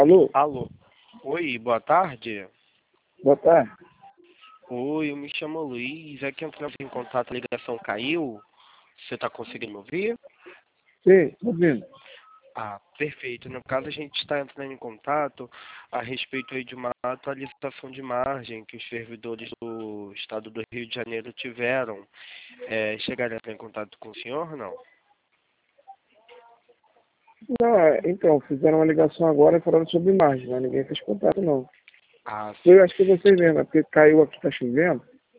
Alô? Alô. Oi, boa tarde. Boa tarde. Oi, eu me chamo Luiz. É que entramos em contato, a ligação caiu. Você está conseguindo me ouvir? Sim, tô ouvindo. Ah, perfeito. No caso, a gente está entrando em contato a respeito aí de uma atualização de margem que os servidores do estado do Rio de Janeiro tiveram. Chegaram a entrar em contato com o senhor, não? Não, então, fizeram uma ligação agora e falaram sobre margem, mas ninguém fez contato, não. Ah, Eu acho que vocês mesmo, é porque caiu aqui, tá chovendo.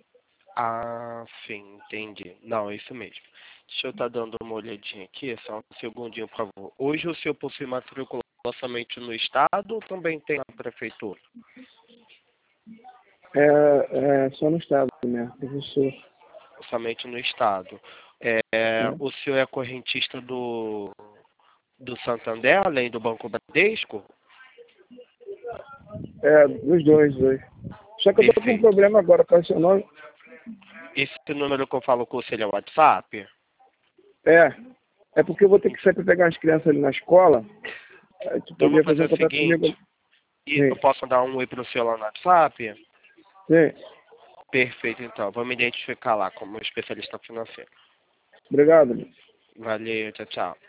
sim, entendi. Não, é isso mesmo. Deixa eu estar dando uma olhadinha aqui, só um segundinho, por favor. Hoje o senhor possui matrícula somente no estado ou também tem na prefeitura? Só no estado mesmo, professor. Somente no estado. Né? O senhor é correntista do Santander, além do Banco Bradesco? Dos dois. Só que eu tô com um Perfeito. problema agora, qual é o seu nome? Esse número que eu falo com você ele é o WhatsApp? É porque eu vou ter que sair para pegar as crianças ali na escola. Aí tu Então eu vou poderia fazer fazer um o contato comigo? seguinte, e Sim, eu posso dar um oi pro senhor lá no WhatsApp? sim. Perfeito, então. Vou me identificar lá como especialista financeiro. Obrigado. Valeu, tchau, tchau.